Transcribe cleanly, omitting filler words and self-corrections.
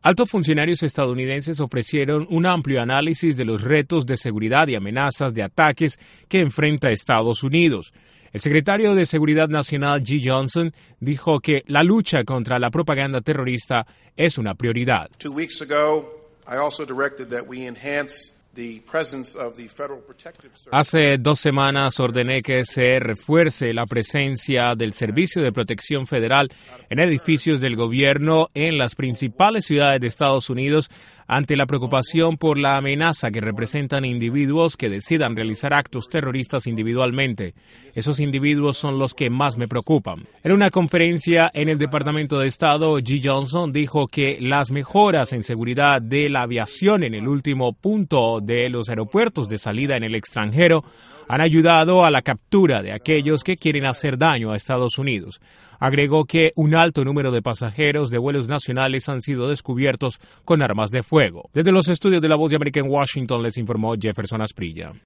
Altos funcionarios estadounidenses ofrecieron un amplio análisis de los retos de seguridad y amenazas de ataques que enfrenta Estados Unidos. El secretario de Seguridad Nacional, G. Johnson, dijo que la lucha contra la propaganda terrorista es una prioridad. 2 weeks ago, I also directed that we enhance the presence of the Federal Protective Service. Hace 2 semanas ordené que se refuerce la presencia del Servicio de Protección Federal en edificios del gobierno en las principales ciudades de Estados Unidos ante la preocupación por la amenaza que representan individuos que decidan realizar actos terroristas individualmente. Esos individuos son los que más me preocupan. En una conferencia en el Departamento de Estado, G. Johnson dijo que las mejoras en seguridad de la aviación en el último punto de los aeropuertos de salida en el extranjero han ayudado a la captura de aquellos que quieren hacer daño a Estados Unidos. Agregó que un alto número de pasajeros de vuelos nacionales han sido descubiertos con armas de fuego. Desde los estudios de La Voz de América en Washington les informó Jefferson Asprilla.